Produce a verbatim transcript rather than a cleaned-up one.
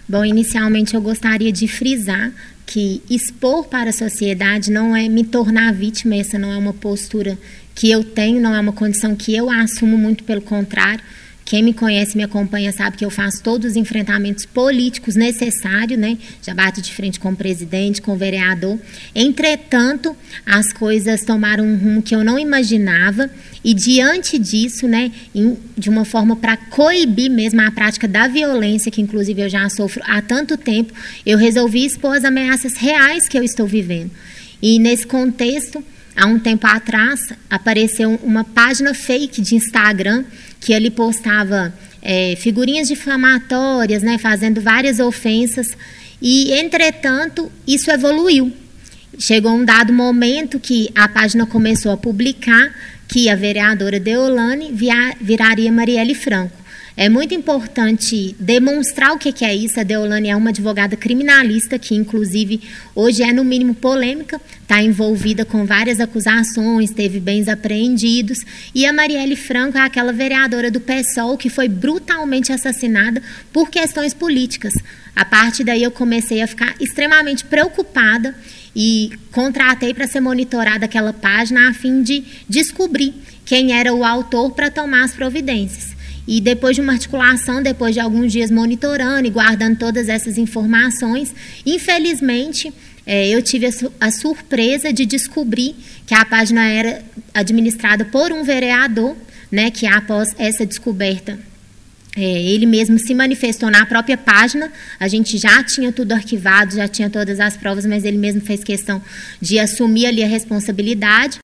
Bom, inicialmente eu gostaria de frisar que expor para a sociedade não é me tornar vítima, essa não é uma postura que eu tenho, não é uma condição que eu assumo, muito pelo contrário. Quem me conhece, me acompanha, sabe que eu faço todos os enfrentamentos políticos necessários, né? Já bato de frente com o presidente, com o vereador. Entretanto, as coisas tomaram um rumo que eu não imaginava e, diante disso, né, em, de uma forma para coibir mesmo a prática da violência, que inclusive eu já sofro há tanto tempo, eu resolvi expor as ameaças reais que eu estou vivendo. E, nesse contexto, há um tempo atrás, apareceu uma página fake de Instagram que ele postava é, figurinhas difamatórias, né, fazendo várias ofensas. E, entretanto, isso evoluiu. Chegou um dado momento que a página começou a publicar que a vereadora Deolane via, viraria Marielle Franco. É muito importante demonstrar o que é isso. A Deolane é uma advogada criminalista que, inclusive, hoje é, no mínimo, polêmica, está envolvida com várias acusações, teve bens apreendidos. E a Marielle Franco é aquela vereadora do PSOL que foi brutalmente assassinada por questões políticas. A partir daí eu comecei a ficar extremamente preocupada e contratei para ser monitorada aquela página a fim de descobrir quem era o autor para tomar as providências. E depois de uma articulação, depois de alguns dias monitorando e guardando todas essas informações, infelizmente, é, eu tive a, su a surpresa de descobrir que a página era administrada por um vereador, né, que após essa descoberta, é, ele mesmo se manifestou na própria página. A gente já tinha tudo arquivado, já tinha todas as provas, mas ele mesmo fez questão de assumir ali a responsabilidade.